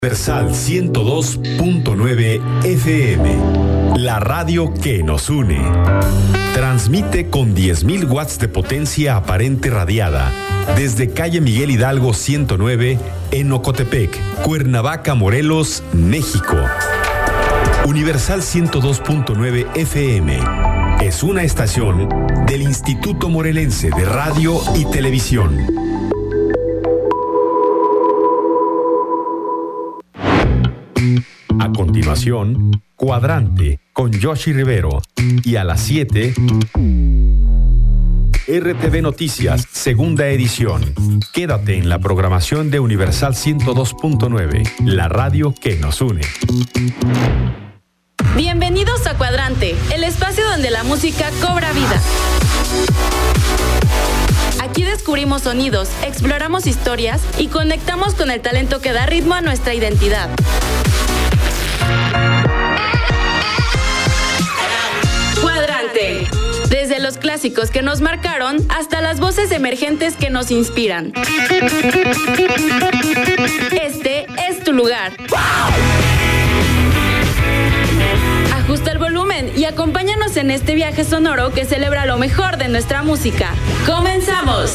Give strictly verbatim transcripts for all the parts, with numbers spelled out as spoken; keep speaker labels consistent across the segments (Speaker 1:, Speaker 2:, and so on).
Speaker 1: Universal ciento dos punto nueve F M, la radio que nos une. Transmite con diez mil watts de potencia aparente radiada desde calle Miguel Hidalgo ciento nueve en Ocotepec, Cuernavaca, Morelos, México. Universal ciento dos punto nueve F M es una estación del Instituto Morelense de Radio y Televisión. A continuación, Cuadrante con Yoshi Rivero y a las siete, R T V Noticias, segunda edición. Quédate en la programación de Universal ciento dos punto nueve, la radio que nos une.
Speaker 2: Bienvenidos a Cuadrante, el espacio donde la música cobra vida. Aquí descubrimos sonidos, exploramos historias y conectamos con el talento que da ritmo a nuestra identidad. Cuadrante. Desde los clásicos que nos marcaron hasta las voces emergentes que nos inspiran. Este es tu lugar. Ajusta el volumen y acompáñanos en este viaje sonoro que celebra lo mejor de nuestra música. ¡Comenzamos!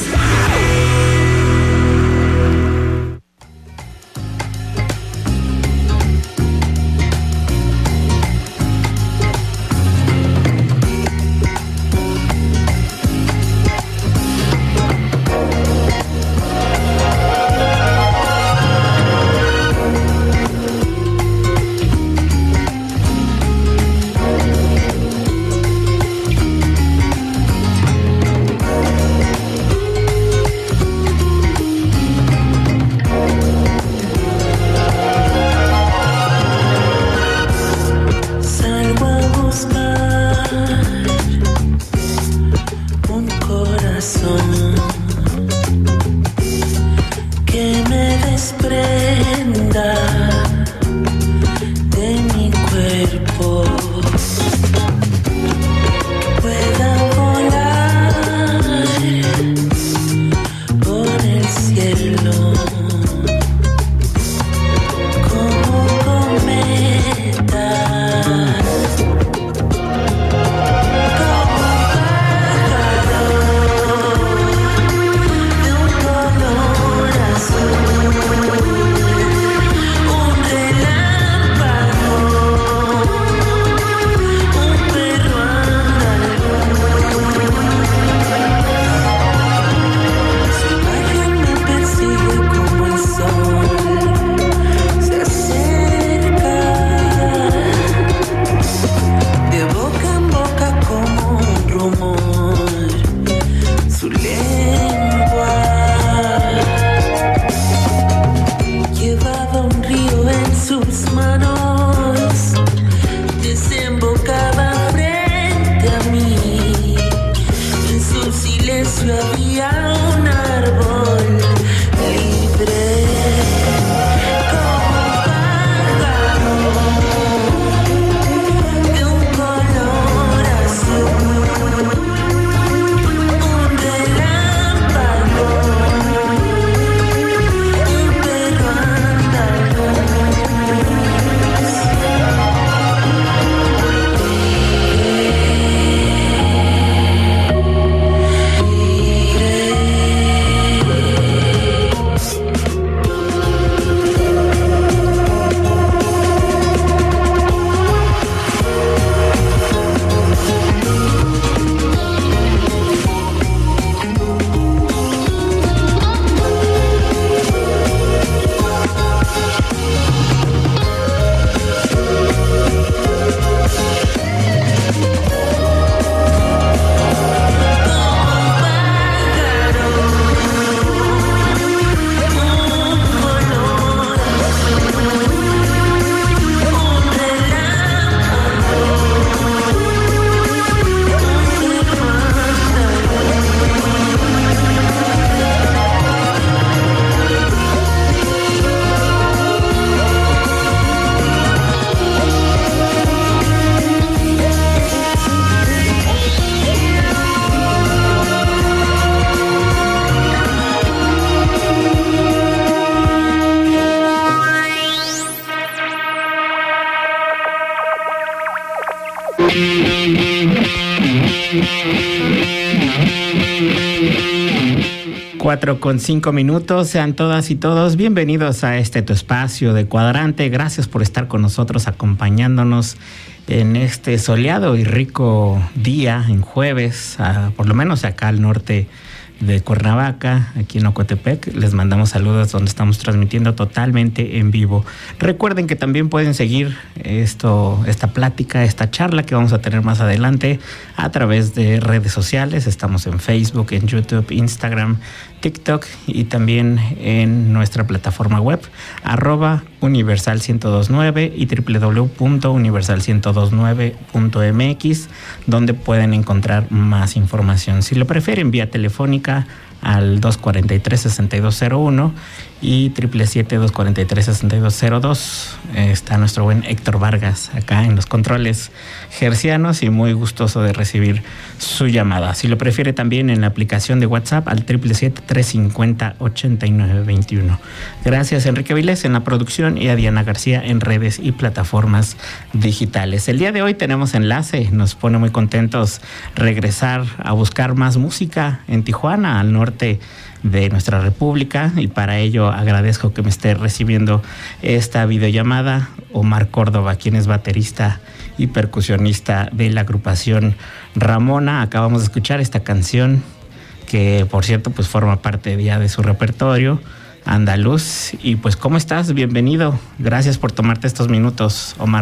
Speaker 3: Cuatro con cinco minutos, sean todas y todos bienvenidos a este tu espacio de Cuadrante. Gracias por estar con nosotros, acompañándonos en este soleado y rico día, en jueves, a, por lo menos acá al norte de Cuernavaca, aquí en Ocotepec. Les mandamos saludos donde estamos transmitiendo totalmente en vivo. Recuerden que también pueden seguir esto, esta plática, esta charla que vamos a tener más adelante a través de redes sociales. Estamos en Facebook, en YouTube, Instagram, TikTok y también en nuestra plataforma web arroba universal ciento dos punto nueve y doble u doble u doble u punto universal ciento dos punto nueve punto m x, donde pueden encontrar más información. Si lo prefieren, vía telefónica al dos cuatro tres, seis dos cero uno y siete siete siete, dos cuatro tres, seis dos cero dos. Está nuestro buen Héctor Vargas acá en los controles hercianos y muy gustoso de recibir su llamada. Si lo prefiere, también en la aplicación de WhatsApp al siete siete siete, tres cinco cero, ocho nueve dos uno. Gracias Enrique Vilés en la producción y a Diana García en redes y plataformas digitales. El día de hoy tenemos enlace, nos pone muy contentos regresar a buscar más música en Tijuana, al norte de nuestra república, y para ello agradezco que me esté recibiendo esta videollamada Omar Córdoba, quien es baterista y percusionista de la agrupación Ramona. Acabamos de escuchar esta canción que, por cierto, pues forma parte ya de su repertorio, Andaluz. Y pues, ¿cómo estás? Bienvenido. Gracias por tomarte estos minutos, Omar.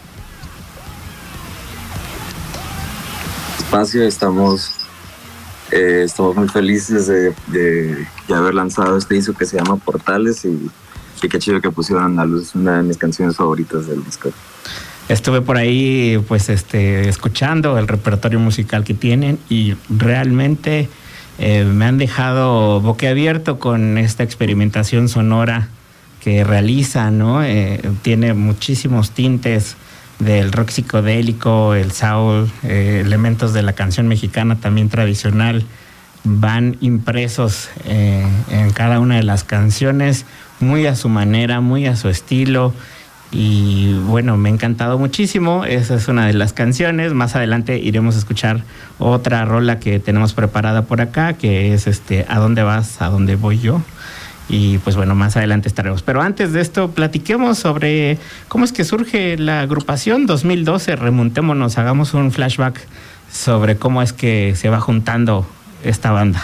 Speaker 4: Espacio, estamos Eh, estamos muy felices de, de, de haber lanzado este disco que se llama Portales, y, y qué chido que pusieron Andaluz, una de mis canciones favoritas del disco.
Speaker 3: Estuve por ahí pues este escuchando el repertorio musical que tienen y realmente eh, me han dejado boquiabierto con esta experimentación sonora que realizan, ¿no? Eh, tiene muchísimos tintes del rock psicodélico, el soul, eh, elementos de la canción mexicana también tradicional, van impresos eh, en cada una de las canciones, muy a su manera, muy a su estilo, y bueno, me ha encantado muchísimo. Esa es una de las canciones. Más adelante iremos a escuchar otra rola que tenemos preparada por acá, que es este ¿A dónde vas? ¿A dónde voy yo? Y pues bueno, más adelante estaremos. Pero antes de esto, platiquemos sobre cómo es que surge la agrupación dos mil doce. Remontémonos, hagamos un flashback sobre cómo es que se va juntando esta banda.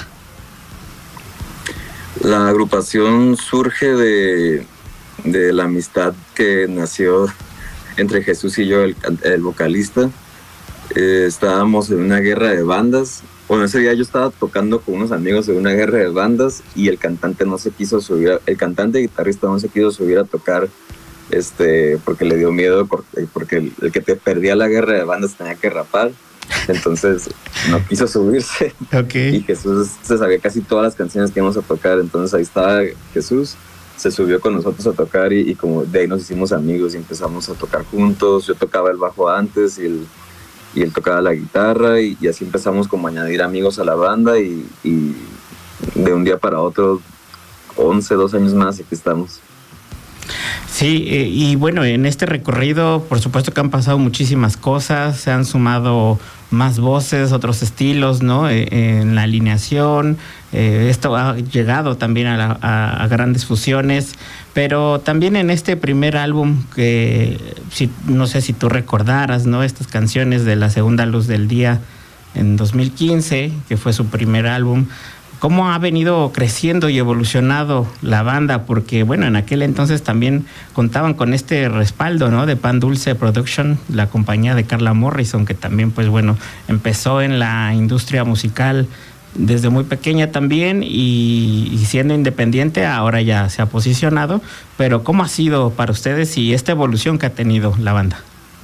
Speaker 4: La agrupación surge de, de la amistad que nació entre Jesús y yo, el, el vocalista. Eh, estábamos en una guerra de bandas. Bueno, ese día yo estaba tocando con unos amigos en una guerra de bandas y el cantante no se quiso subir, el cantante y guitarrista no se quiso subir a tocar este, porque le dio miedo, porque el, el que te perdía la guerra de bandas tenía que rapar, entonces no quiso subirse. Okay. Y Jesús se sabía casi todas las canciones que íbamos a tocar, entonces ahí estaba Jesús, se subió con nosotros a tocar y, y como de ahí nos hicimos amigos y empezamos a tocar juntos. Yo tocaba el bajo antes y el y él tocaba la guitarra y, y así empezamos como a añadir amigos a la banda y, y de un día para otro, once, doce años más, aquí estamos.
Speaker 3: Sí, eh, y bueno, en este recorrido por supuesto que han pasado muchísimas cosas, se han sumado más voces, otros estilos, ¿no? Eh, en la alineación, eh, esto ha llegado también a, la, a, a grandes fusiones, pero también en este primer álbum que si, no sé si tú recordaras, ¿no? Estas canciones de La Segunda Luz del Día en dos mil quince, que fue su primer álbum. ¿Cómo ha venido creciendo y evolucionado la banda? Porque, bueno, en aquel entonces también contaban con este respaldo, ¿no? De Pan Dulce Production, la compañía de Carla Morrison, que también, pues bueno, empezó en la industria musical desde muy pequeña también y, y siendo independiente, ahora ya se ha posicionado. Pero, ¿cómo ha sido para ustedes y esta evolución que ha tenido la banda?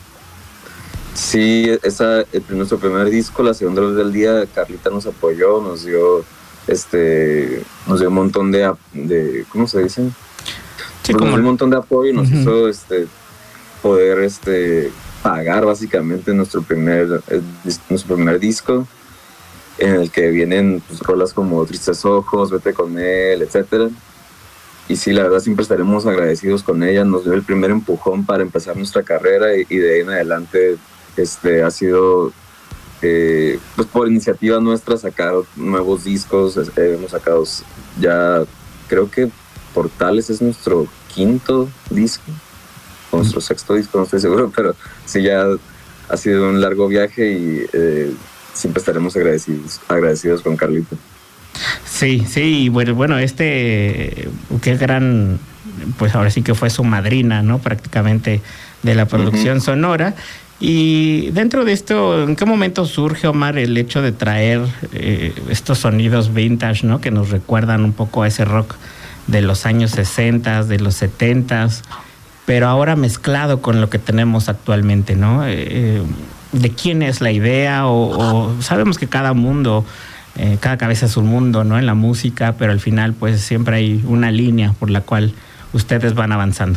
Speaker 4: Sí, esa, el, nuestro primer disco, La Segunda Luz del Día, Carlita nos apoyó, nos dio... Este, nos dio un montón de, de ¿cómo se dice? Sí, pues como... Nos dio un montón de apoyo y nos uh-huh. hizo este, poder este, pagar básicamente nuestro primer, eh, nuestro primer disco, en el que vienen pues, rolas como Tristes Ojos, Vete con él, etcétera. Y sí, la verdad siempre estaremos agradecidos con ella. Nos dio el primer empujón para empezar nuestra carrera y, y de ahí en adelante este, ha sido... Eh, pues por iniciativa nuestra sacar nuevos discos, eh, hemos sacado ya creo que Portales es nuestro quinto disco, o nuestro sexto disco, no estoy seguro, pero sí, ya ha sido un largo viaje y eh, siempre estaremos agradecidos, agradecidos con Carlita.
Speaker 3: Sí, sí, bueno, bueno, este, qué gran, pues ahora sí que fue su madrina, ¿no? Prácticamente de la producción uh-huh. sonora. Y dentro de esto, ¿en qué momento surge, Omar, el hecho de traer eh, estos sonidos vintage, ¿no? Que nos recuerdan un poco a ese rock de los años sesenta, de los setenta, pero ahora mezclado con lo que tenemos actualmente, ¿no? Eh, ¿De quién es la idea? O, o sabemos que cada mundo, eh, cada cabeza es un mundo, ¿no? En la música, pero al final, pues siempre hay una línea por la cual ustedes van avanzando.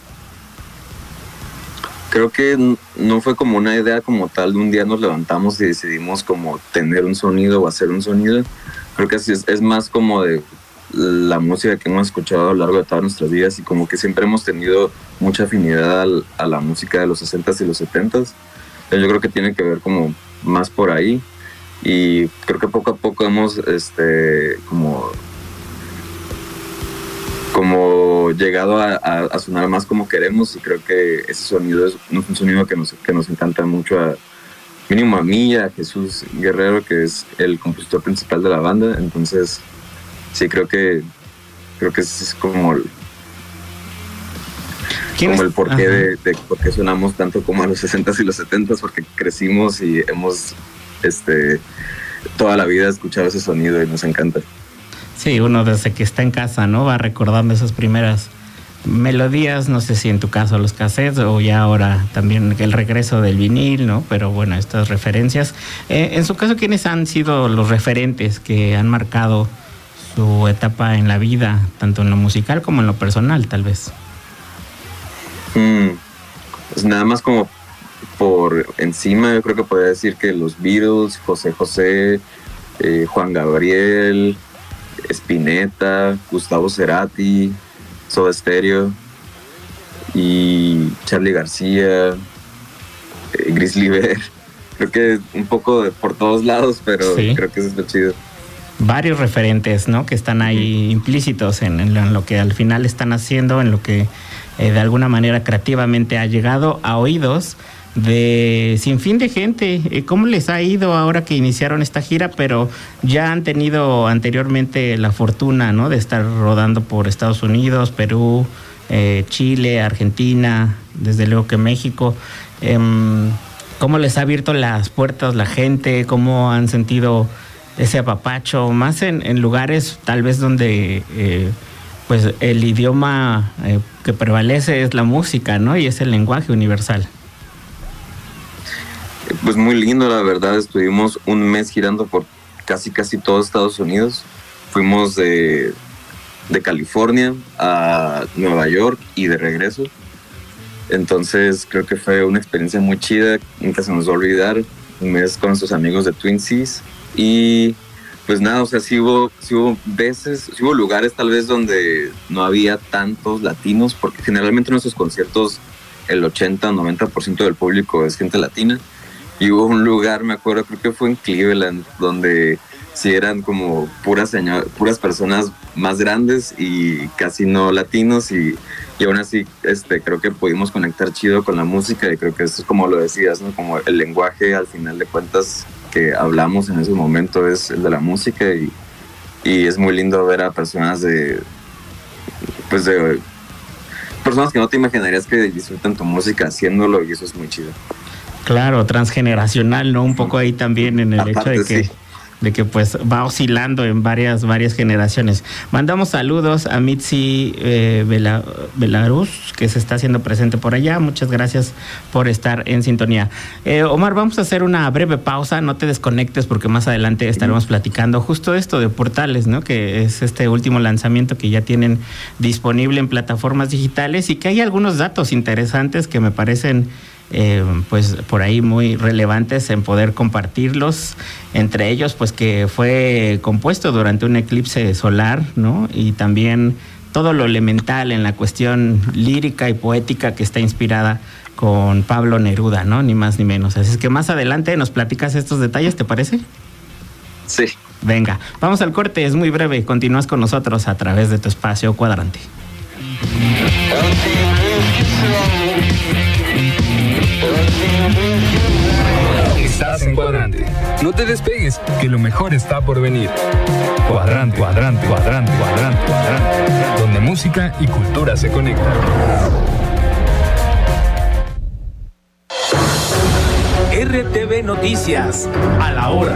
Speaker 4: Creo que no fue como una idea como tal, un día nos levantamos y decidimos como tener un sonido o hacer un sonido. Creo que así es, es más como de la música que hemos escuchado a lo largo de todas nuestras vidas y como que siempre hemos tenido mucha afinidad al, a la música de los sesentas y los setentas. Yo creo que tiene que ver como más por ahí y creo que poco a poco hemos este como como llegado a, a, a sonar más como queremos y creo que ese sonido es un sonido que nos, que nos encanta mucho a mínimo a mí y a Jesús Guerrero, que es el compositor principal de la banda. Entonces sí, creo que creo que ese es como el, como el porqué de, de por qué sonamos tanto como a los sesentas y los setentas, porque crecimos y hemos este toda la vida escuchado ese sonido y nos encanta.
Speaker 3: Sí, uno desde que está en casa, ¿no? Va recordando esas primeras melodías, no sé si en tu caso los cassettes o ya ahora también el regreso del vinil, ¿no? Pero bueno, estas referencias. Eh, en su caso, ¿quiénes han sido los referentes que han marcado su etapa en la vida, tanto en lo musical como en lo personal, tal vez?
Speaker 4: Mm, pues nada más como por encima, yo creo que podría decir que los Beatles, José José, eh, Juan Gabriel, Spinetta, Gustavo Cerati, Soda Stereo y Charly García, eh, Grizzly Bear. Creo que un poco de, por todos lados, pero sí, creo que eso es lo chido.
Speaker 3: Varios referentes, ¿no? Que están ahí implícitos en, en lo que al final están haciendo, en lo que eh, de alguna manera creativamente ha llegado a oídos de sinfín de gente. ¿Cómo les ha ido ahora que iniciaron esta gira? Pero ya han tenido anteriormente la fortuna, ¿no? De estar rodando por Estados Unidos, Perú, eh, Chile, Argentina, desde luego que México. Eh, ¿Cómo les ha abierto las puertas la gente? ¿Cómo han sentido ese apapacho? Más en, en lugares tal vez donde eh, pues el idioma eh, que prevalece es la música, ¿no? Y es el lenguaje universal.
Speaker 4: Pues muy lindo, la verdad. Estuvimos un mes girando por casi casi todo Estados Unidos. Fuimos de, de California a Nueva York y de regreso. Entonces creo que fue una experiencia muy chida, nunca se nos va a olvidar. Un mes con nuestros amigos de Twin Seas. Y pues nada, o sea, sí hubo, sí hubo veces, sí hubo lugares tal vez donde no había tantos latinos, porque generalmente en nuestros conciertos el ochenta o noventa por ciento del público es gente latina. Y hubo un lugar, me acuerdo, creo que fue en Cleveland, donde sí eran como puras señor, puras personas más grandes y casi no latinos, y, y aún así este, creo que pudimos conectar chido con la música, y creo que eso es como lo decías, ¿no? Como el lenguaje al final de cuentas que hablamos en ese momento es el de la música, y, y es muy lindo ver a personas de pues de personas que no te imaginarías que disfrutan tu música haciéndolo, y eso es muy chido.
Speaker 3: Claro, transgeneracional, ¿no? Un poco ahí también en el Aparte, hecho de que, sí. de que pues va oscilando en varias varias generaciones. Mandamos saludos a Mitzi eh, Bela, Belarus, que se está haciendo presente por allá. Muchas gracias por estar en sintonía. Eh, Omar, vamos a hacer una breve pausa, no te desconectes porque más adelante estaremos platicando justo esto de Portales, ¿no? Que es este último lanzamiento que ya tienen disponible en plataformas digitales, y que hay algunos datos interesantes que me parecen Eh, pues por ahí muy relevantes en poder compartirlos, entre ellos pues que fue compuesto durante un eclipse solar, ¿no? Y también todo lo elemental en la cuestión lírica y poética que está inspirada con Pablo Neruda, ¿no? Ni más ni menos. Así es que más adelante nos platicas estos detalles, ¿te parece?
Speaker 4: Sí,
Speaker 3: Venga, vamos al corte, es muy breve. Continúas con nosotros a través de tu espacio Cuadrante.
Speaker 5: Estás en Cuadrante. No te despegues, que lo mejor está por venir. Cuadrante, cuadrante, cuadrante, cuadrante, cuadrante. Donde música y cultura se conectan.
Speaker 6: R T V Noticias, a la hora.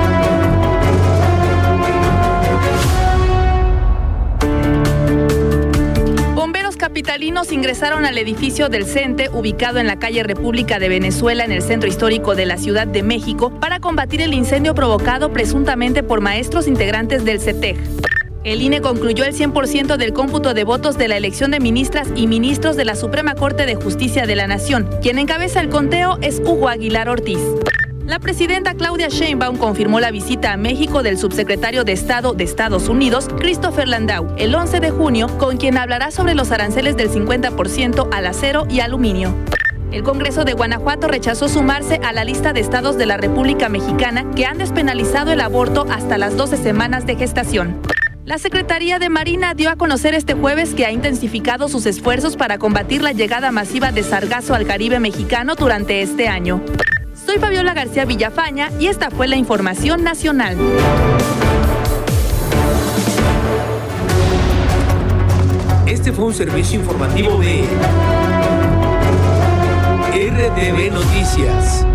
Speaker 7: Bomberos capitalinos ingresaron al edificio del CENTE, ubicado en la calle República de Venezuela, en el centro histórico de la Ciudad de México, para combatir el incendio provocado presuntamente por maestros integrantes del CETEG. El I N E concluyó el cien por ciento del cómputo de votos de la elección de ministras y ministros de la Suprema Corte de Justicia de la Nación. Quien encabeza el conteo es Hugo Aguilar Ortiz. La presidenta Claudia Sheinbaum confirmó la visita a México del subsecretario de Estado de Estados Unidos, Christopher Landau, el once de junio, con quien hablará sobre los aranceles del cincuenta por ciento al acero y aluminio. El Congreso de Guanajuato rechazó sumarse a la lista de estados de la República Mexicana que han despenalizado el aborto hasta las doce semanas de gestación. La Secretaría de Marina dio a conocer este jueves que ha intensificado sus esfuerzos para combatir la llegada masiva de sargazo al Caribe mexicano durante este año. Soy Fabiola García Villafaña y esta fue la información nacional.
Speaker 6: Este fue un servicio informativo de R T V Noticias.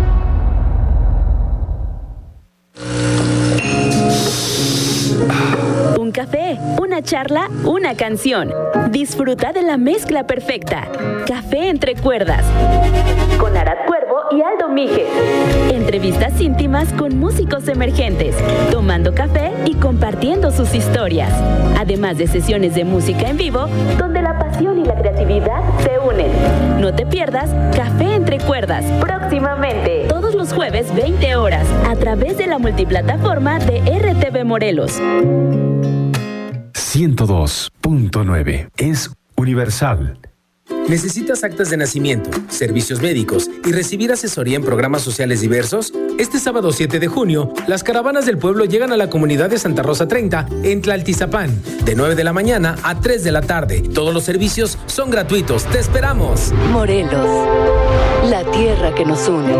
Speaker 2: Un café, una charla, una canción. Disfruta de la mezcla perfecta. Café entre cuerdas. Con Arad Cuervo y Aldo Míguez. Entrevistas íntimas con músicos emergentes, tomando café y compartiendo sus historias. Además de sesiones de música en vivo, donde la pasión y la creatividad se unen. No te pierdas Café entre cuerdas, próximamente. Todos los jueves, veinte horas, a través de la multiplataforma de R T V Morelos.
Speaker 1: ciento dos punto nueve es universal.
Speaker 6: ¿Necesitas actas de nacimiento, servicios médicos y recibir asesoría en programas sociales diversos? Este sábado siete de junio, las caravanas del pueblo llegan a la comunidad de Santa Rosa treinta en Tlaltizapán, de nueve de la mañana a tres de la tarde. Todos los servicios son gratuitos. ¡Te esperamos!
Speaker 8: Morelos, la tierra que nos une.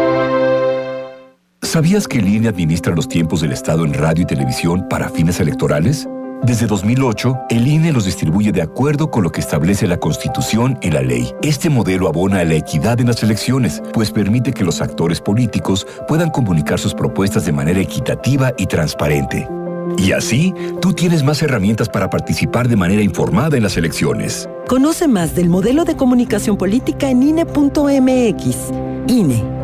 Speaker 9: ¿Sabías que el I N E administra los tiempos del Estado en radio y televisión para fines electorales? Desde dos mil ocho, el I N E los distribuye de acuerdo con lo que establece la Constitución y la ley. Este modelo abona a la equidad en las elecciones, pues permite que los actores políticos puedan comunicar sus propuestas de manera equitativa y transparente. Y así, tú tienes más herramientas para participar de manera informada en las elecciones.
Speaker 8: Conoce más del modelo de comunicación política en I N E punto M X. I N E.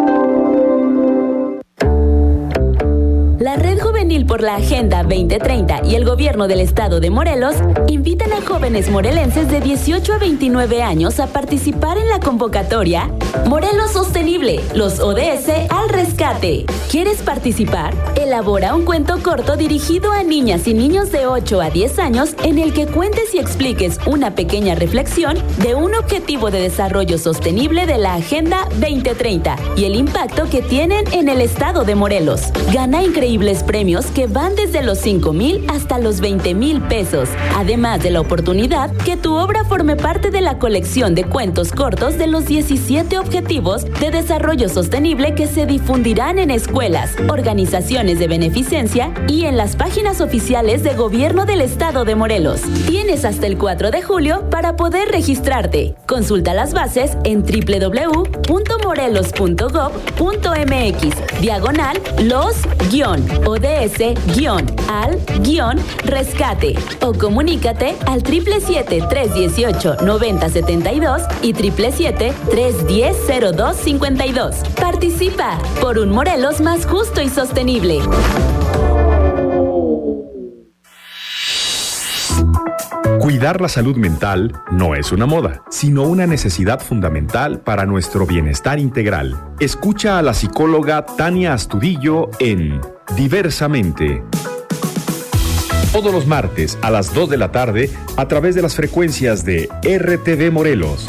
Speaker 2: La Red Juvenil por la Agenda veinte treinta y el Gobierno del Estado de Morelos invitan a jóvenes morelenses de dieciocho a veintinueve años a participar en la convocatoria Morelos Sostenible, los O D S al rescate. ¿Quieres participar? Elabora un cuento corto dirigido a niñas y niños de ocho a diez años en el que cuentes y expliques una pequeña reflexión de un objetivo de desarrollo sostenible de la Agenda veinte treinta y el impacto que tienen en el Estado de Morelos. Gana increíbles premios que van desde los cinco mil hasta los veinte mil pesos, además de la oportunidad que tu obra forme parte de la colección de cuentos cortos de los diecisiete Objetivos de Desarrollo Sostenible que se difundirán en escuelas, organizaciones de beneficencia y en las páginas oficiales de Gobierno del Estado de Morelos. Tienes hasta el cuatro de julio para poder registrarte. Consulta las bases en doble u doble u doble u punto morelos punto gob punto m x, diagonal los guión O D S guión al guión rescate o comunícate al siete siete siete, tres uno ocho, nueve cero siete dos y siete siete siete, tres uno cero, cero dos cinco dos. Participa por un Morelos más justo y sostenible.
Speaker 1: Cuidar la salud mental no es una moda, sino una necesidad fundamental para nuestro bienestar integral. Escucha a la psicóloga Tania Astudillo en Diversamente. Todos los martes a las dos de la tarde a través de las frecuencias de R T V Morelos.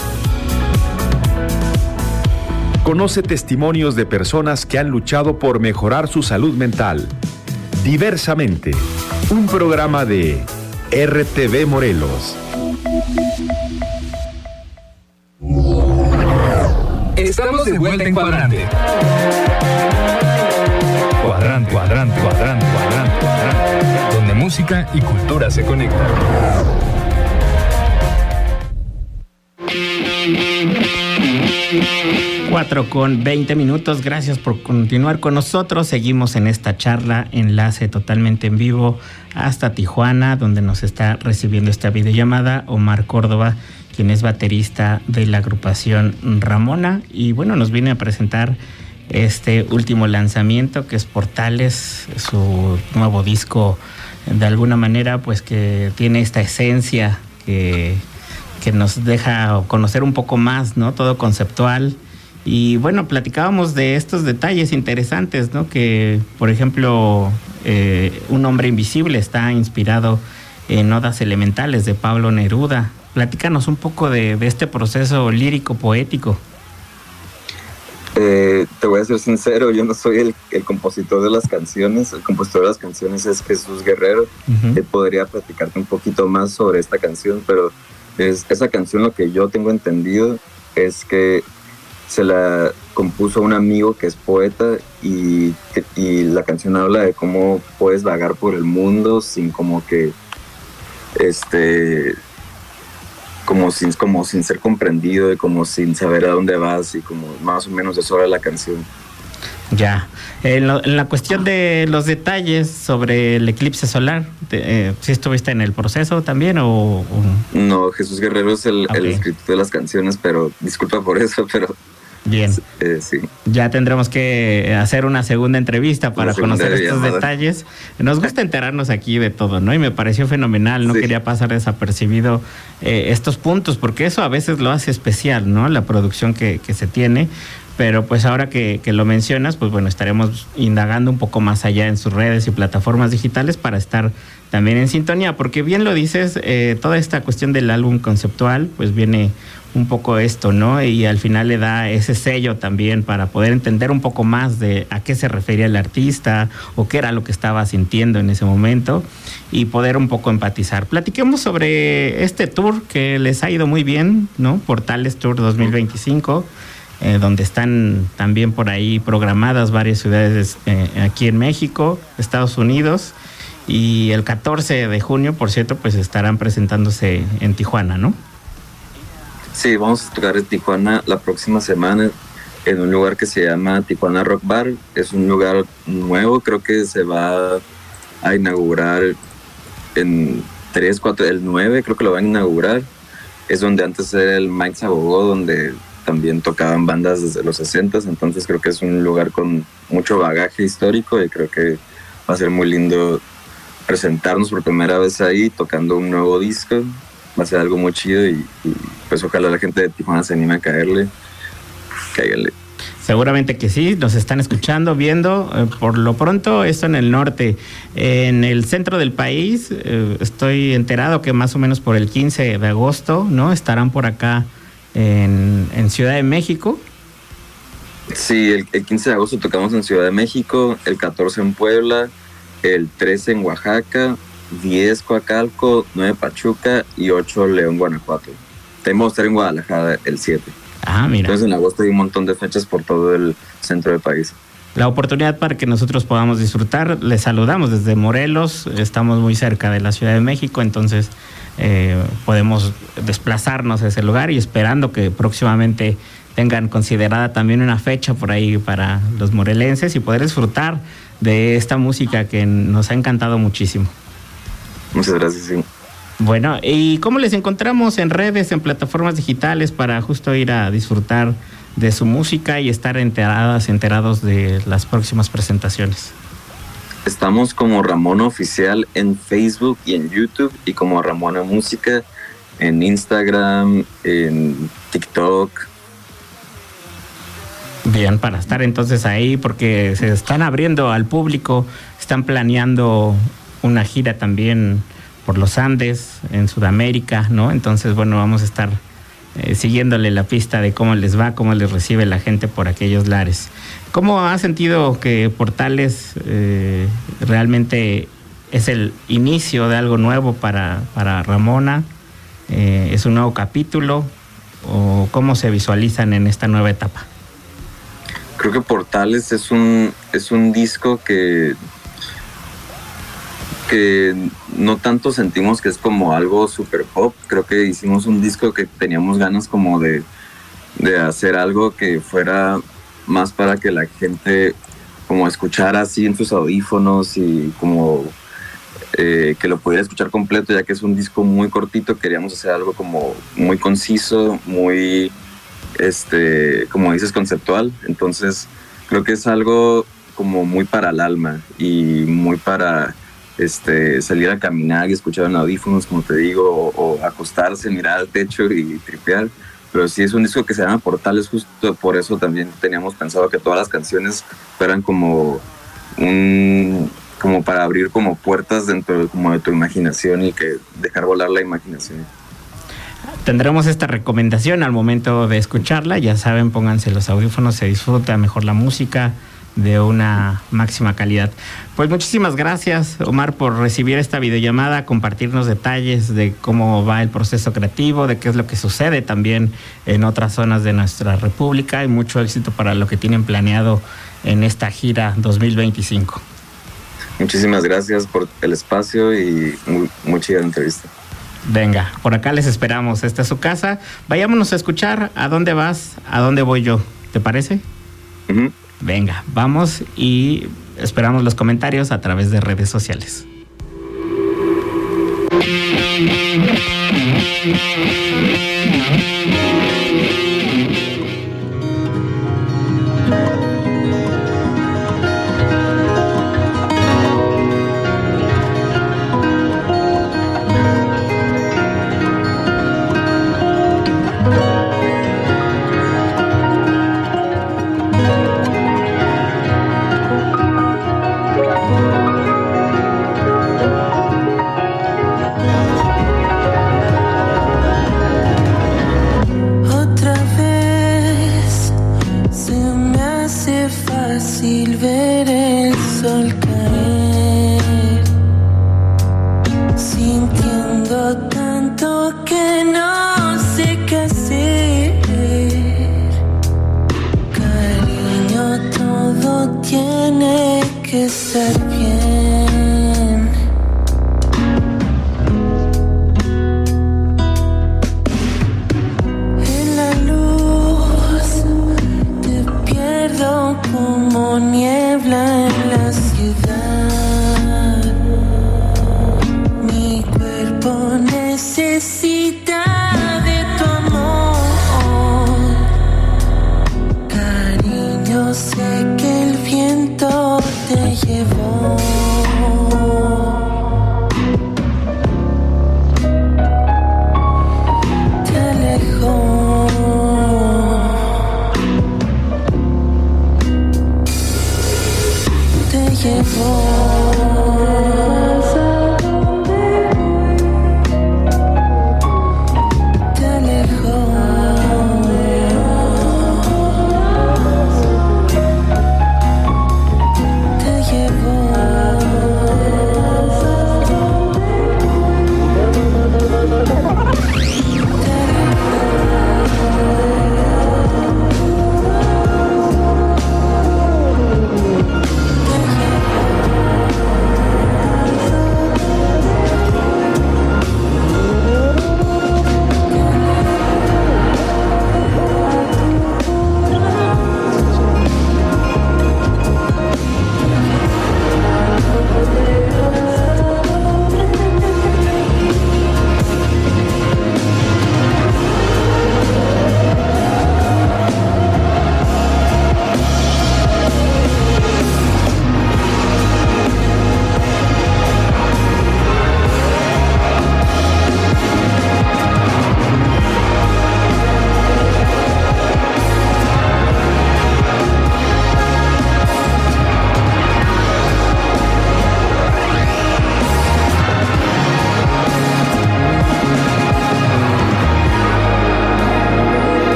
Speaker 1: Conoce testimonios de personas que han luchado por mejorar su salud mental. Diversamente, un programa de R T V Morelos.
Speaker 5: Estamos de vuelta en Cuadrante. Cuadrante, cuadrante, cuadrante, cuadrante, cuadrante. Donde música y cultura se conectan.
Speaker 3: Cuatro con veinte minutos. Gracias por continuar con nosotros. Seguimos en esta charla, enlace totalmente en vivo hasta Tijuana, donde nos está recibiendo esta videollamada Omar Córdoba, quien es baterista de la agrupación Ramona. Y bueno, nos viene a presentar este último lanzamiento, que es Portales, su nuevo disco, de alguna manera, pues que tiene esta esencia que, que nos deja conocer un poco más, ¿no? Todo conceptual. Y bueno, platicábamos de estos detalles interesantes, ¿no? Que, por ejemplo, eh, Un hombre invisible está inspirado en Odas elementales de Pablo Neruda. Platícanos un poco de, de este proceso lírico poético.
Speaker 4: Eh, te voy a ser sincero, yo no soy el, el compositor de las canciones. El compositor de las canciones es Jesús Guerrero. Uh-huh. Él podría platicarte un poquito más sobre esta canción, pero es, esa canción, lo que yo tengo entendido es que se la compuso un amigo que es poeta, y, y la canción habla de cómo puedes vagar por el mundo sin como que este como sin, como sin ser comprendido, y como sin saber a dónde vas, y como más o menos eso era la canción.
Speaker 3: Ya, en, lo, en la cuestión de los detalles sobre el eclipse solar, eh, ¿sí estuviste en el proceso también o...? o...
Speaker 4: No, Jesús Guerrero es el, okay. el escritor de las canciones, pero disculpa por eso, pero...
Speaker 3: Bien,
Speaker 4: eh, sí.
Speaker 3: Ya tendremos que hacer una segunda entrevista para conocer estos llamada. detalles. Nos gusta enterarnos aquí de todo, ¿no? Y me pareció fenomenal, no sí. quería pasar desapercibido eh, estos puntos, porque eso a veces lo hace especial, ¿no? La producción que, que se tiene. Pero pues ahora que, que lo mencionas, pues bueno, estaremos indagando un poco más allá en sus redes y plataformas digitales para estar también en sintonía, porque bien lo dices, eh, toda esta cuestión del álbum conceptual, pues viene un poco esto, ¿no? Y al final le da ese sello también para poder entender un poco más de a qué se refería el artista o qué era lo que estaba sintiendo en ese momento y poder un poco empatizar. Platiquemos sobre este tour que les ha ido muy bien, ¿no? Portales Tour dos mil veinticinco, eh, donde están también por ahí programadas varias ciudades eh, aquí en México, Estados Unidos, y el catorce de junio, por cierto, pues estarán presentándose en Tijuana, ¿no?
Speaker 4: Sí, vamos a tocar en Tijuana la próxima semana en un lugar que se llama Tijuana Rock Bar. Es un lugar nuevo, creo que se va a inaugurar en tres, cuatro, el nueve creo que lo van a inaugurar. Es donde antes era el Mike Sabogó, donde también tocaban bandas desde los sesentas, entonces creo que es un lugar con mucho bagaje histórico y creo que va a ser muy lindo presentarnos por primera vez ahí tocando un nuevo disco. Va a ser algo muy chido y, y pues ojalá la gente de Tijuana se anime a caerle, cáiganle.
Speaker 3: Seguramente que sí, nos están escuchando, viendo. Eh, por lo pronto, esto en el norte. En el centro del país, eh, estoy enterado que más o menos por el quince de agosto, ¿no? Estarán por acá en, en Ciudad de México.
Speaker 4: Sí, el, el quince de agosto tocamos en Ciudad de México, el catorce en Puebla, el trece en Oaxaca, diez Coacalco, nueve Pachuca y ocho León, Guanajuato. Tenemos que estar en Guadalajara el siete.
Speaker 3: Ah, mira.
Speaker 4: Entonces en agosto hay un montón de fechas por todo el centro del país.
Speaker 3: La oportunidad para que nosotros podamos disfrutar. Les saludamos desde Morelos, estamos muy cerca de la Ciudad de México, entonces eh, podemos desplazarnos a ese lugar y esperando que próximamente tengan considerada también una fecha por ahí para los morelenses y poder disfrutar de esta música que nos ha encantado muchísimo.
Speaker 4: Muchas gracias, sí.
Speaker 3: Bueno, ¿y cómo les encontramos en redes, en plataformas digitales para justo ir a disfrutar de su música y estar enteradas, enterados de las próximas presentaciones?
Speaker 4: Estamos como Ramona Oficial en Facebook y en YouTube, y como Ramona Música en Instagram, en TikTok.
Speaker 3: Bien, para estar entonces ahí, porque se están abriendo al público, están planeando una gira también por los Andes, en Sudamérica, ¿no? Entonces, bueno, vamos a estar eh, siguiéndole la pista de cómo les va, cómo les recibe la gente por aquellos lares. ¿Cómo ha sentido que Portales eh, realmente es el inicio de algo nuevo para, para Ramona? Eh, ¿Es un nuevo capítulo? ¿O cómo se visualizan en esta nueva etapa?
Speaker 4: Creo que Portales es un, es un disco que, que no tanto sentimos que es como algo super pop. Creo que hicimos un disco que teníamos ganas como de, de hacer algo que fuera más para que la gente como escuchara así en sus audífonos y como eh, que lo pudiera escuchar completo, ya que es un disco muy cortito. Queríamos hacer algo como muy conciso, muy, este, como dices, conceptual. Entonces creo que es algo como muy para el alma y muy para este, salir a caminar y escuchar en audífonos, como te digo, o, o acostarse, mirar al techo y tripear. Pero sí es un disco que se llama Portales, justo por eso también teníamos pensado que todas las canciones fueran como un, como para abrir como puertas dentro de, como de tu imaginación y que dejar volar la imaginación.
Speaker 3: Tendremos esta recomendación al momento de escucharla. Ya saben, pónganse los audífonos, se disfruta mejor la música de una máxima calidad. Pues muchísimas gracias, Omar, por recibir esta videollamada, compartirnos detalles de cómo va el proceso creativo, de qué es lo que sucede también en otras zonas de nuestra república, y mucho éxito para lo que tienen planeado en esta gira dos mil veinticinco.
Speaker 4: Muchísimas gracias por el espacio y muy, muy chida la entrevista.
Speaker 3: Venga, por acá les esperamos. Esta es su casa. Vayámonos a escuchar ¿A dónde vas? ¿A dónde voy yo? ¿Te parece?
Speaker 4: Uh-huh.
Speaker 3: Venga, vamos y esperamos los comentarios a través de redes sociales.
Speaker 10: Sé que el viento te llevó.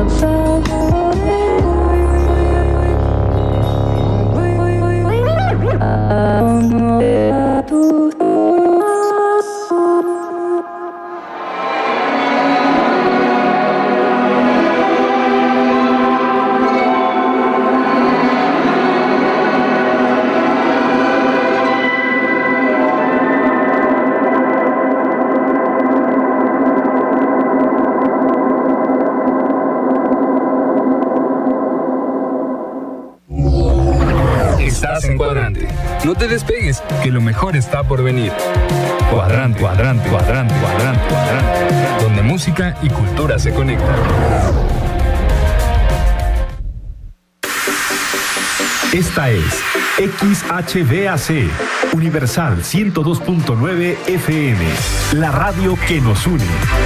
Speaker 5: No te despegues, que lo mejor está por venir. Cuadrante, cuadrante, cuadrante, cuadrante, cuadrante, donde música y cultura se conectan.
Speaker 1: Esta es X H B A C, Universal ciento dos punto nueve F M, la radio que nos une.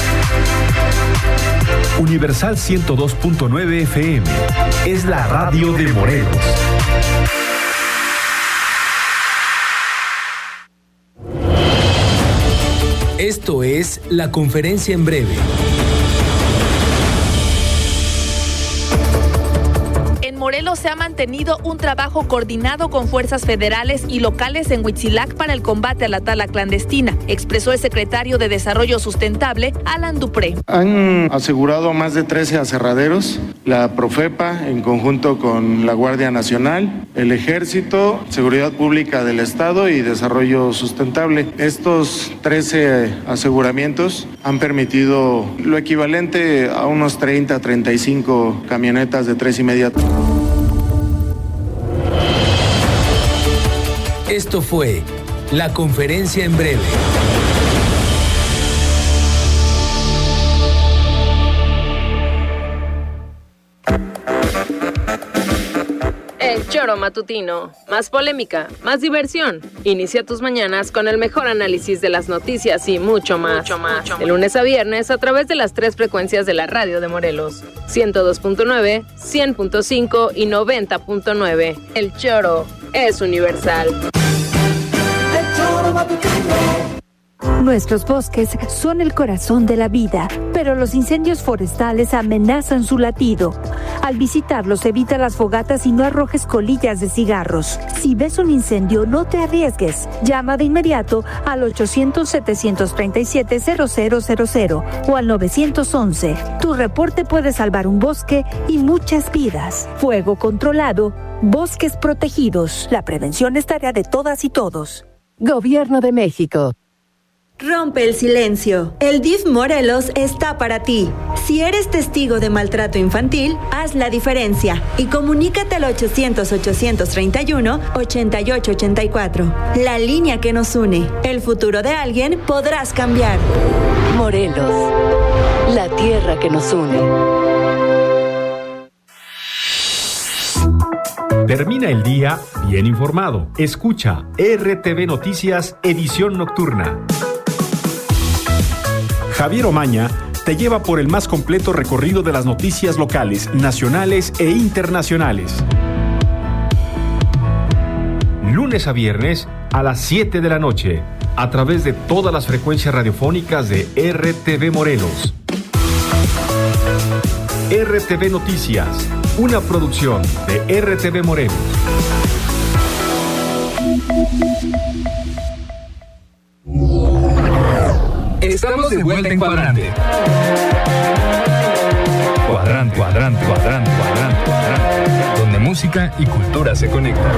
Speaker 1: Universal ciento dos punto nueve F M es la radio de Morelos.
Speaker 6: Esto es La Conferencia en Breve.
Speaker 7: En Morelos se ha mantenido un trabajo coordinado con fuerzas federales y locales en Huitzilac para el combate a la tala clandestina, expresó el secretario de Desarrollo Sustentable, Alan Dupré.
Speaker 10: Han asegurado más de trece aserraderos, la Profepa en conjunto con la Guardia Nacional, el Ejército, Seguridad Pública del Estado y Desarrollo Sustentable. Estos trece aseguramientos han permitido lo equivalente a unos treinta, treinta y cinco camionetas de tres y media.
Speaker 6: Esto fue La Conferencia en Breve.
Speaker 11: El Choro Matutino. Más polémica, más diversión. Inicia tus mañanas con el mejor análisis de las noticias y mucho más. Mucho más. De lunes a viernes a través de las tres frecuencias de la radio de Morelos. ciento dos punto nueve, cien punto cinco y noventa punto nueve. El Choro es universal.
Speaker 12: El Choro Matutino. Nuestros bosques son el corazón de la vida, pero los incendios forestales amenazan su latido. Al visitarlos, evita las fogatas y no arrojes colillas de cigarros. Si ves un incendio, no te arriesgues. Llama de inmediato al ochocientos, setecientos treinta y siete, cero cero cero cero o al nueve once. Tu reporte puede salvar un bosque y muchas vidas. Fuego controlado, bosques protegidos. La prevención es tarea de todas y todos.
Speaker 8: Gobierno de México.
Speaker 13: Rompe el silencio. El D I F Morelos está para ti. Si eres testigo de maltrato infantil, haz la diferencia y comunícate al ochocientos, ochocientos treinta y uno, ochenta y ocho ochenta y cuatro. La línea que nos une. El futuro de alguien podrás cambiar.
Speaker 8: Morelos, la tierra que nos une.
Speaker 1: Termina el día bien informado. Escucha R T V Noticias, edición nocturna. Javier Omaña te lleva por el más completo recorrido de las noticias locales, nacionales e internacionales. Lunes a viernes a las siete de la noche, a través de todas las frecuencias radiofónicas de R T V Morelos. R T V Noticias, una producción de R T V Morelos.
Speaker 5: Estamos de vuelta en Cuadrante. Cuadrante, cuadrante, cuadrante, cuadrante, cuadrante. Donde música y cultura se conectan.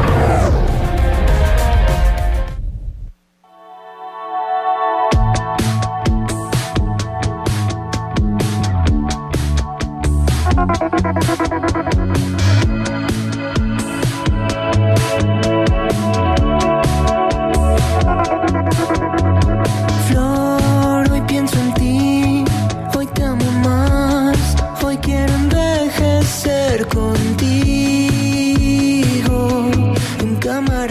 Speaker 14: Contigo, nunca más.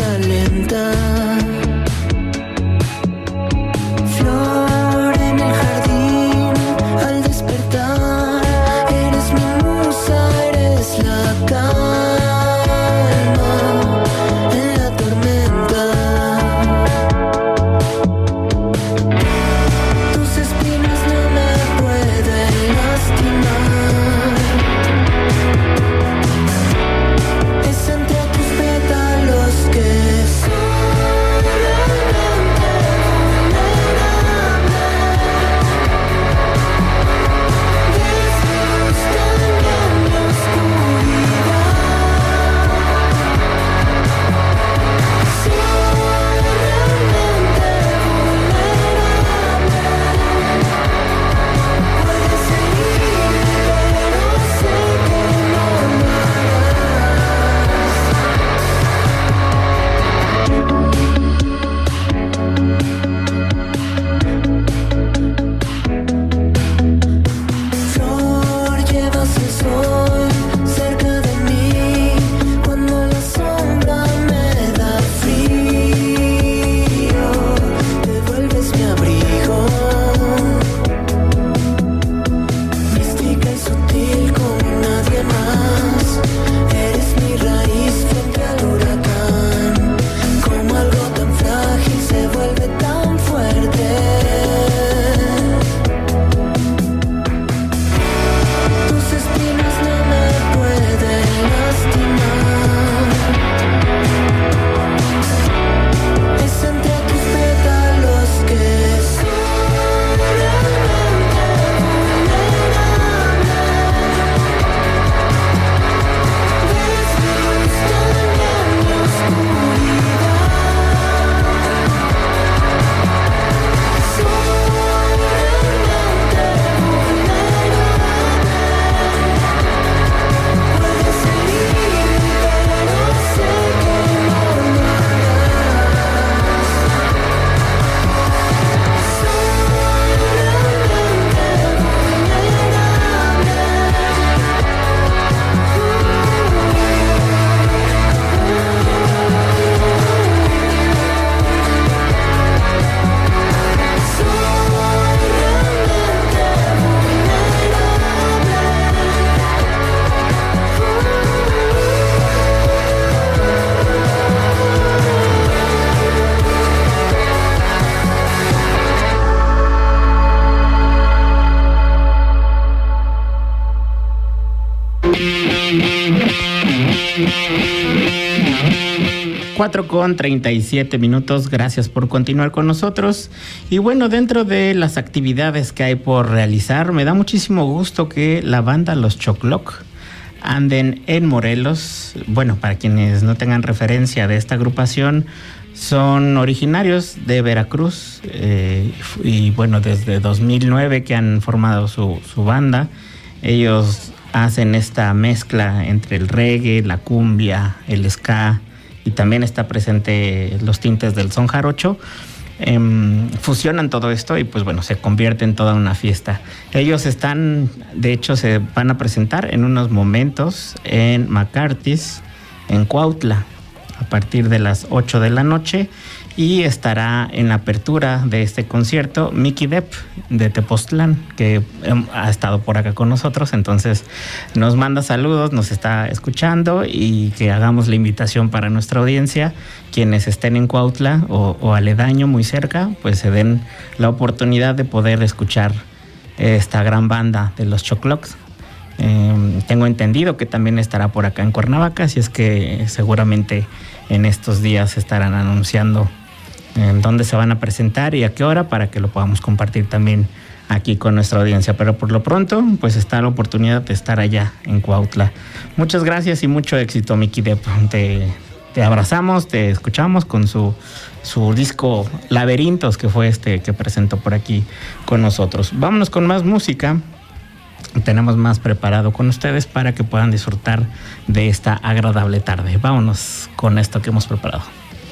Speaker 3: cuatro con treinta y siete minutos, gracias por continuar con nosotros. Y bueno, dentro de las actividades que hay por realizar, me da muchísimo gusto que la banda Los Chocloc anden en Morelos. Bueno, para quienes no tengan referencia de esta agrupación, son originarios de Veracruz eh, y bueno, desde dos mil nueve que han formado su, su banda. Ellos hacen esta mezcla entre el reggae, la cumbia, el ska, y también está presente los tintes del son jarocho. Eh, fusionan todo esto y pues bueno, se convierte en toda una fiesta. Ellos están, de hecho se van a presentar en unos momentos en McCarthy's, en Cuautla, a partir de las ocho de la noche, y estará en la apertura de este concierto Mickey Depp de Tepoztlán, que ha estado por acá con nosotros. Entonces nos manda saludos, nos está escuchando, y que hagamos la invitación para nuestra audiencia, quienes estén en Cuautla o, o aledaño, muy cerca, pues se den la oportunidad de poder escuchar esta gran banda de Los Choclocs. Eh, tengo entendido que también estará por acá en Cuernavaca, así es que seguramente en estos días estarán anunciando en dónde se van a presentar y a qué hora, para que lo podamos compartir también aquí con nuestra audiencia. Pero por lo pronto, pues está la oportunidad de estar allá en Cuautla. Muchas gracias y mucho éxito, Mickey Depp. Te, te abrazamos, te escuchamos con su, su disco Laberintos, que fue este que presentó por aquí con nosotros. Vámonos con más música. Tenemos más preparado con ustedes para que puedan disfrutar de esta agradable tarde. Vámonos con esto que hemos preparado.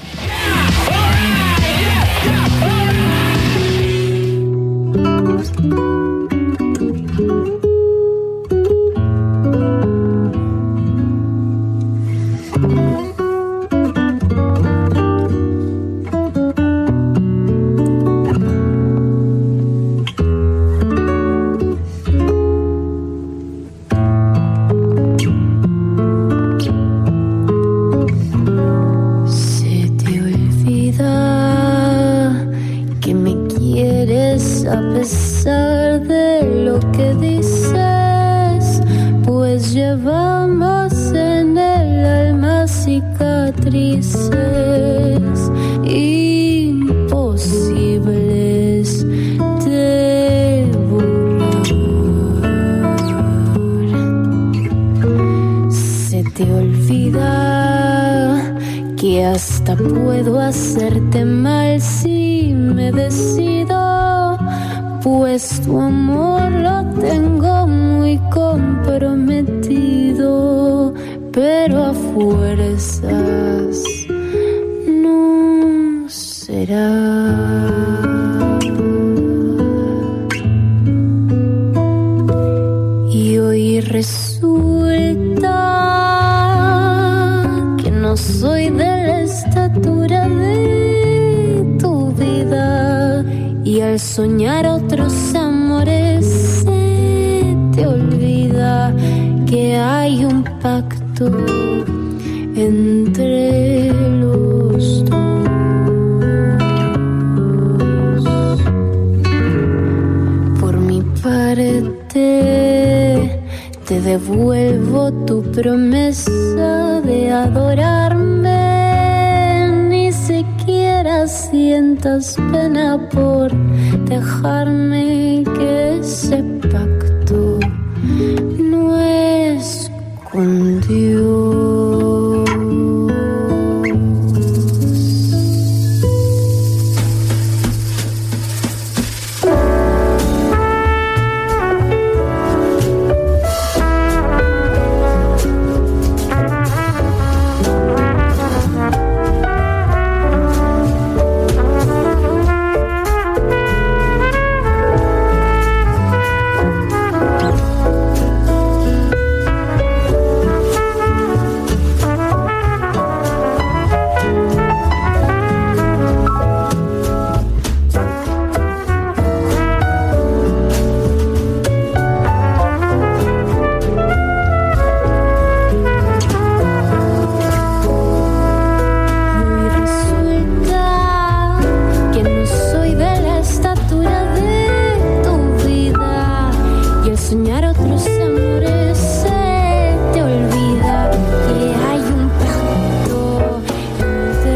Speaker 14: Imposibles de borrar. Se te olvida que hasta puedo hacerte mal si me decido, pues tu amor lo tengo muy comprometido, pero a fuerzas no será. Y hoy resulta que no soy de la estatura de tu vida, y al soñar otros amores se te olvida que hay un pacto entre los dos. Por mi parte, te devuelvo tu promesa de adorarme. Ni siquiera sientas pena por dejarme, que ese pacto no es con Dios. Entre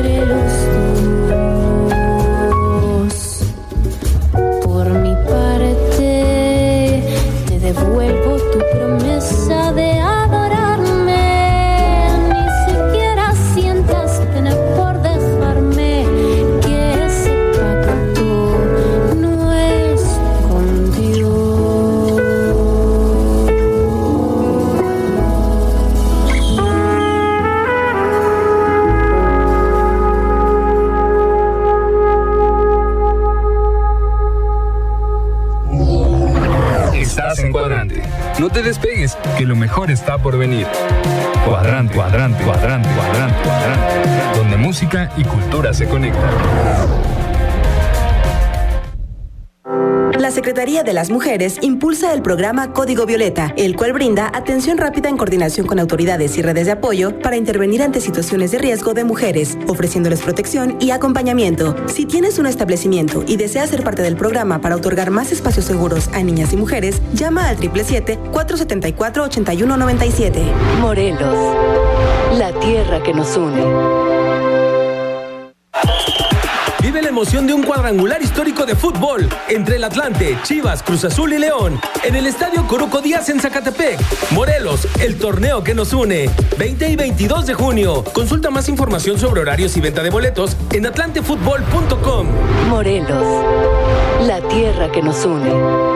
Speaker 5: No te despegues, que lo mejor está por venir. Cuadrante, cuadrante, cuadrante, cuadrante, cuadrante, donde música y cultura se conectan.
Speaker 15: La Secretaría de las Mujeres impulsa el programa Código Violeta, el cual brinda atención rápida en coordinación con autoridades y redes de apoyo para intervenir ante situaciones de riesgo de mujeres, ofreciéndoles protección y acompañamiento. Si tienes un establecimiento y deseas ser parte del programa para otorgar más espacios seguros a niñas y mujeres, llama al siete siete siete, cuatro siete cuatro, ocho uno nueve siete.
Speaker 16: Morelos, la tierra que nos une.
Speaker 6: Vive la emoción de un cuadrangular histórico de fútbol entre el Atlante, Chivas, Cruz Azul y León en el Estadio Coruco Díaz en Zacatepec. Morelos, el torneo que nos une. veinte y veintidós de junio. Consulta más información sobre horarios y venta de boletos en atlante fútbol punto com.
Speaker 16: Morelos, la tierra que nos une.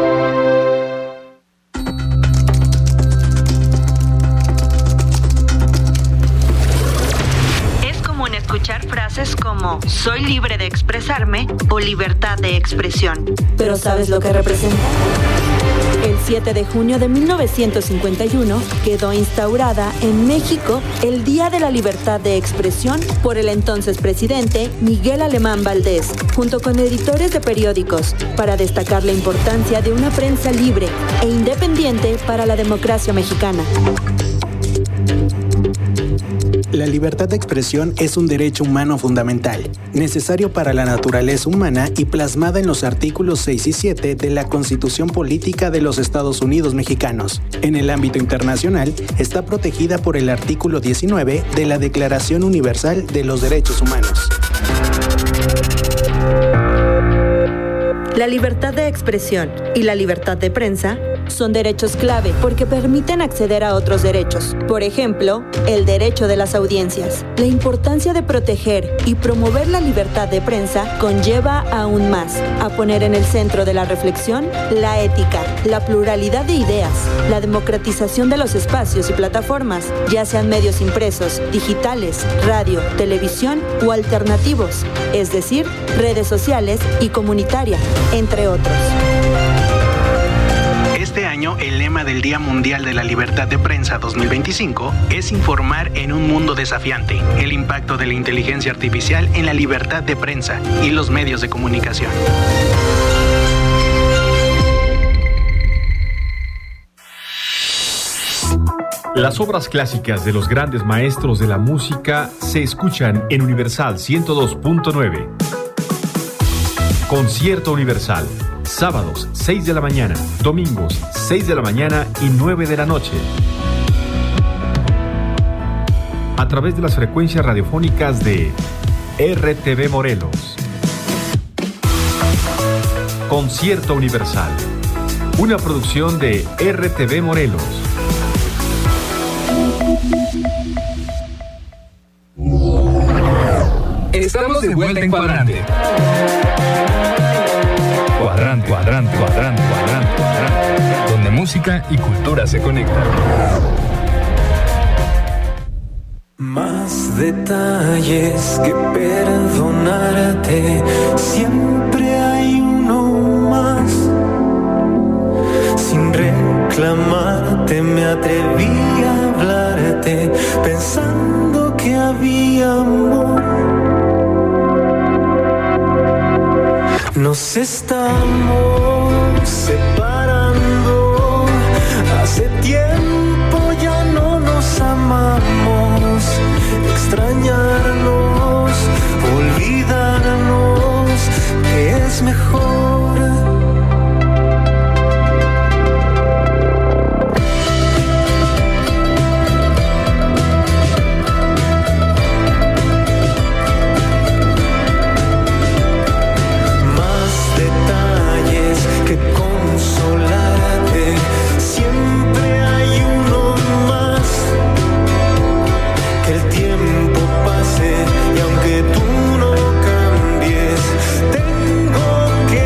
Speaker 13: Escuchar frases como soy libre de expresarme o libertad de expresión.
Speaker 15: ¿Pero sabes lo que representa? El siete de junio de mil novecientos cincuenta y uno quedó instaurada en México el Día de la Libertad de Expresión por el entonces presidente Miguel Alemán Valdés, junto con editores de periódicos, para destacar la importancia de una prensa libre e independiente para la democracia mexicana.
Speaker 17: La libertad de expresión es un derecho humano fundamental, necesario para la naturaleza humana y plasmada en los artículos seis y siete de la Constitución Política de los Estados Unidos Mexicanos. En el ámbito internacional, está protegida por el artículo diecinueve de la Declaración Universal de los Derechos Humanos.
Speaker 15: La libertad de expresión y la libertad de prensa son derechos clave porque permiten acceder a otros derechos. Por ejemplo, el derecho de las audiencias. La importancia de proteger y promover la libertad de prensa conlleva aún más a poner en el centro de la reflexión la ética, la pluralidad de ideas, la democratización de los espacios y plataformas, ya sean medios impresos, digitales, radio, televisión o alternativos, es decir, redes sociales y comunitaria, entre otros.
Speaker 17: Este año, el lema del Día Mundial de la Libertad de Prensa dos mil veinticinco es informar en un mundo desafiante, el impacto de la inteligencia artificial en la libertad de prensa y los medios de comunicación.
Speaker 1: Las obras clásicas de los grandes maestros de la música se escuchan en Universal ciento dos punto nueve. Concierto Universal. Sábados, seis de la mañana. Domingos, seis de la mañana y nueve de la noche. A través de las frecuencias radiofónicas de R T V Morelos. Concierto Universal. Una producción de R T V Morelos.
Speaker 5: Estamos de vuelta en Cuadrante. Cuadrante, cuadrante, cuadrante, cuadrante, cuadrante, donde música y cultura se conectan.
Speaker 18: Más detalles que perdonarte, siempre hay uno más. Sin reclamarte me atreví a hablarte, pensando que había amor. Nos estamos separando, hace tiempo ya no nos amamos. Extrañarnos, olvidarnos, que es mejor. Que consolarte, siempre hay uno más. Que el tiempo pase y aunque tú no cambies, tengo que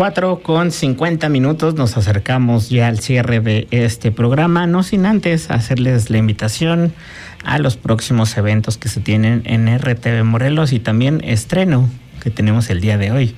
Speaker 3: cuatro con cincuenta minutos, nos acercamos ya al cierre de este programa, no sin antes hacerles la invitación a los próximos eventos que se tienen en R T V Morelos y también estreno que tenemos el día de hoy.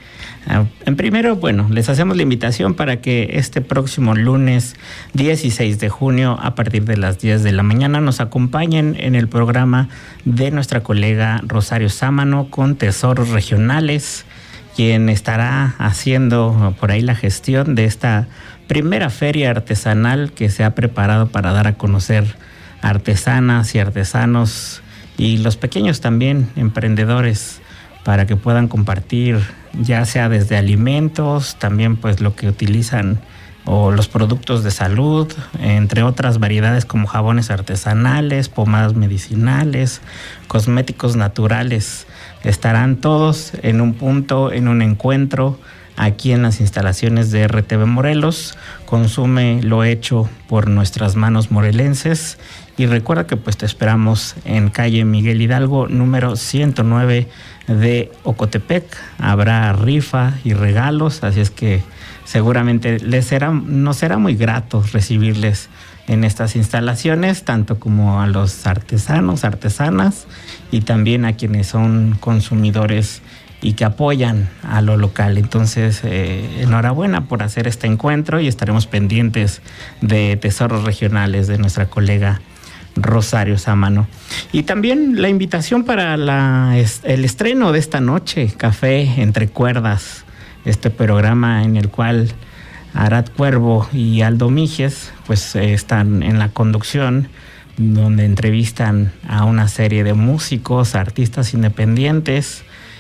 Speaker 3: En primero, bueno, les hacemos la invitación para que este próximo lunes dieciséis de junio a partir de las diez de la mañana nos acompañen en el programa de nuestra colega Rosario Sámano con Tesoros Regionales, quien estará haciendo por ahí la gestión de esta primera feria artesanal que se ha preparado para dar a conocer artesanas y artesanos y los pequeños también emprendedores para que puedan compartir ya sea desde alimentos, también pues lo que utilizan o los productos de salud, entre otras variedades como jabones artesanales, pomadas medicinales, cosméticos naturales. Estarán todos en un punto, en un encuentro aquí en las instalaciones de R T V Morelos. Consume lo hecho por nuestras manos morelenses y recuerda que pues te esperamos en calle Miguel Hidalgo número ciento nueve de Ocotepec. Habrá rifa y regalos, así es que seguramente les será, nos será muy grato recibirles en estas instalaciones, tanto como a los artesanos, artesanas y también a quienes son consumidores y que apoyan a lo local. Entonces, eh, enhorabuena por hacer este encuentro y estaremos pendientes de Tesoros Regionales de nuestra colega Rosario Sámano. Y también la invitación para la, el estreno de esta noche, Café Entre Cuerdas, este programa en el cual Arad Cuervo y Aldo Mijes pues eh, están en la conducción, donde entrevistan a una serie de músicos, artistas independientes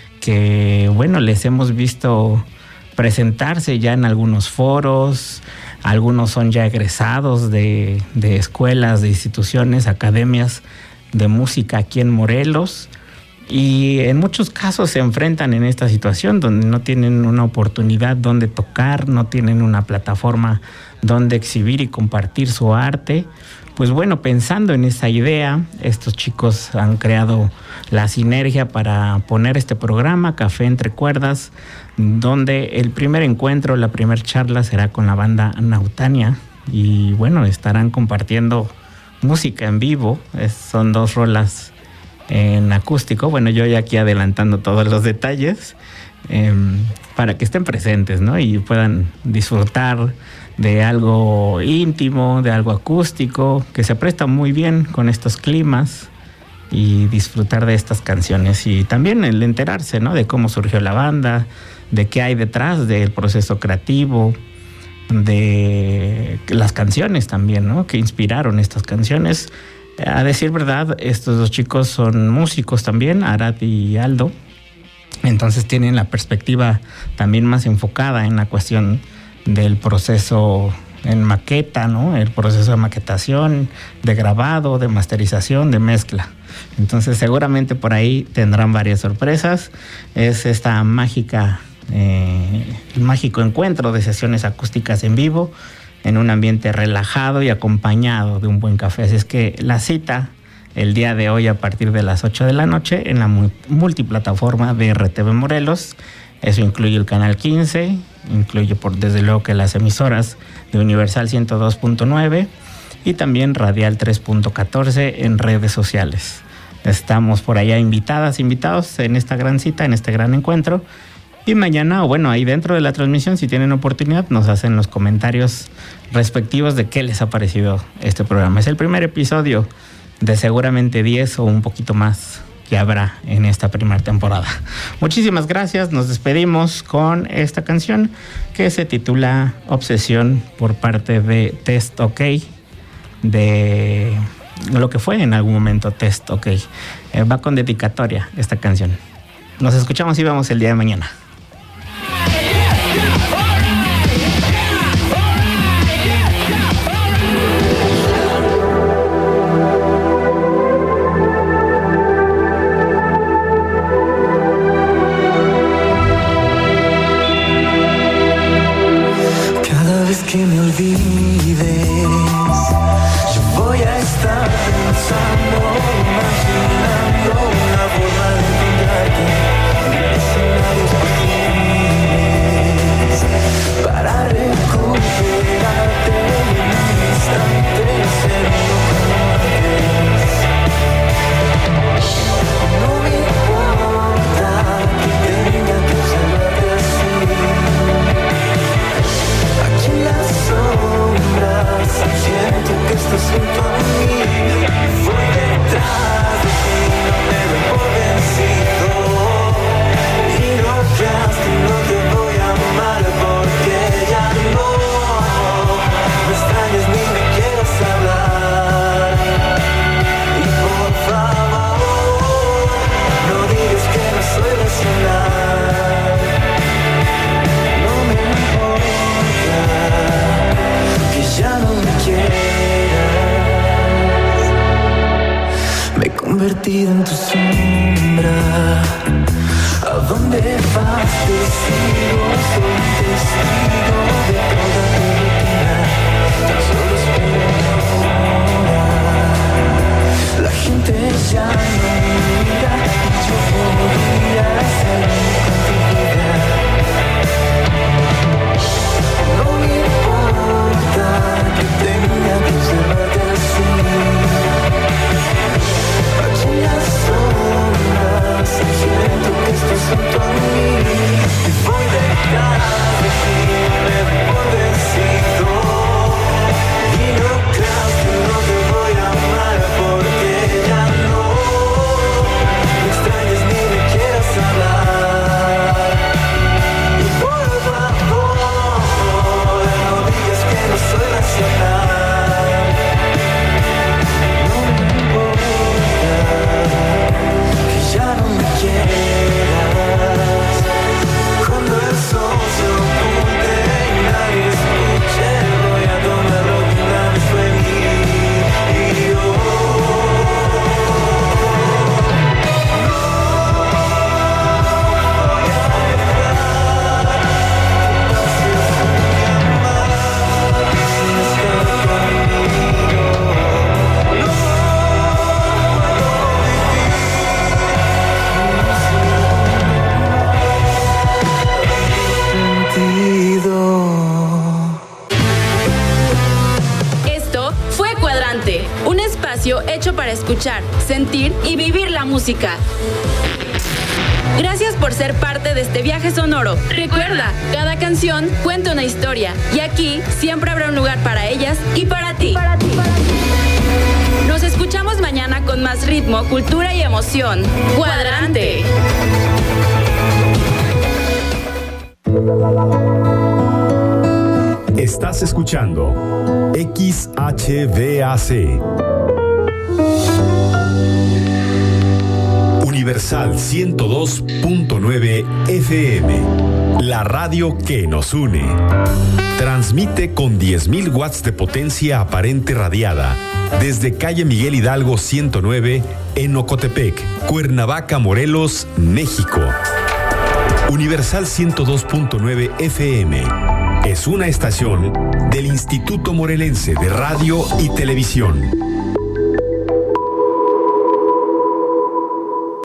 Speaker 3: que, bueno, les hemos visto presentarse ya en algunos foros. Algunos son ya egresados de, de escuelas, de instituciones, academias de música aquí en Morelos. Y en muchos casos se enfrentan en esta situación donde no tienen una oportunidad donde tocar, no tienen una plataforma donde exhibir y compartir su arte. Pues bueno, pensando en esa idea, estos chicos han creado la sinergia para poner este programa, Café Entre Cuerdas, donde el primer encuentro, la primera charla será con la banda Nautania y bueno, estarán compartiendo música en vivo. Es, son dos rolas en acústico. Bueno, yo ya aquí adelantando todos los detalles eh, para que estén presentes, ¿no? Y puedan disfrutar de algo íntimo, de algo acústico, que se presta muy bien con estos climas y disfrutar de estas canciones y también el enterarse, ¿no? De cómo surgió la banda, de qué hay detrás del proceso creativo, de las canciones también, ¿no? Que inspiraron estas canciones. A decir verdad, estos dos chicos son músicos también, Arad y Aldo, entonces tienen la perspectiva también más enfocada en la cuestión del proceso en maqueta, ¿no? El proceso de maquetación, de grabado, de masterización, de mezcla. Entonces seguramente por ahí tendrán varias sorpresas. Es esta mágica, eh, mágico encuentro de sesiones acústicas en vivo en un ambiente relajado y acompañado de un buen café. Así es que la cita el día de hoy a partir de las ocho de la noche en la multiplataforma de R T V Morelos. Eso incluye el canal quince, incluye por desde luego que las emisoras de Universal ciento dos punto nueve y también Radial tres punto catorce en redes sociales. Estamos por allá invitadas, invitados en esta gran cita, en este gran encuentro. Y mañana, o bueno, ahí dentro de la transmisión, si tienen oportunidad, nos hacen los comentarios respectivos de qué les ha parecido este programa. Es el primer episodio de seguramente diez o un poquito más que habrá en esta primera temporada. Muchísimas gracias, nos despedimos con esta canción que se titula Obsesión por parte de Test OK, de lo que fue en algún momento Test OK. Eh, va con dedicatoria esta canción. Nos escuchamos y vemos el día de mañana.
Speaker 18: Que me olvides, yo voy a estar pensando, imaginando una forma de encontrarte en escenarios convertido en tu sombra. ¿A dónde vas? Te sigo, soy testigo de toda tu rutina. Tan solo espero ahora. La gente ya no mira y yo podría hacerme con tu vida. No me importa que tenga que llevarte así. Aquí en las sombras siento que estás junto a mí. Y voy detrás de ti, me doy por vencido. Y no creas que no te voy a amar, porque ya no me extrañes ni me quieras hablar. Y por favor, no digas que no soy racional. No me importa que ya no me quieras. Cuando el sol se oculte y nadie escuche, voy a tomar lo que una vez fue mío.
Speaker 2: Esto fue Cuadrante, un espacio hecho para escuchar, sentir y vivir la música. Gracias por ser parte de este viaje sonoro. Recuerda, cada canción cuenta una historia y aquí siempre habrá un lugar para ellas y para ti. Nos escuchamos mañana con más ritmo, cultura y emoción. Cuadrante.
Speaker 1: Estás escuchando X H V A C Universal ciento dos punto nueve F M, la radio que nos une. Transmite con diez mil watts de potencia aparente radiada desde calle Miguel Hidalgo ciento nueve en Ocotepec, Cuernavaca, Morelos, México. Universal ciento dos punto nueve F M es una estación del Instituto Morelense de Radio y Televisión.